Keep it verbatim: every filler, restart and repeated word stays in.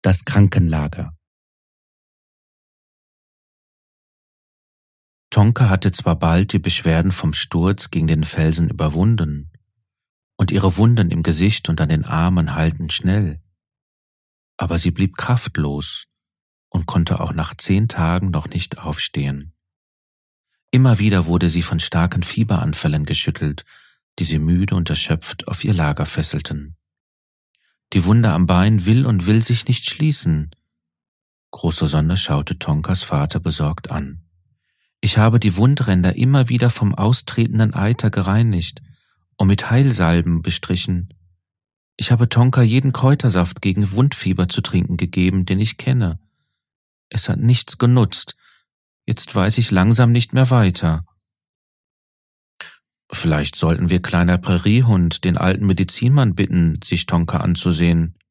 Das Krankenlager. Tonka hatte zwar bald die Beschwerden vom Sturz gegen den Felsen überwunden, und ihre Wunden im Gesicht und an den Armen heilten schnell, aber sie blieb kraftlos und konnte auch nach zehn Tagen noch nicht aufstehen. Immer wieder wurde sie von starken Fieberanfällen geschüttelt, die sie müde und erschöpft auf ihr Lager fesselten. Die Wunde am Bein will und will sich nicht schließen. Große Sonne schaute Tonkas Vater besorgt an. Ich habe die Wundränder immer wieder vom austretenden Eiter gereinigt und mit Heilsalben bestrichen. Ich habe Tonka jeden Kräutersaft gegen Wundfieber zu trinken gegeben, den ich kenne. Es hat nichts genutzt. Jetzt weiß ich langsam nicht mehr weiter. Vielleicht sollten wir kleiner Präriehund den alten Medizinmann bitten, sich Tonka anzusehen.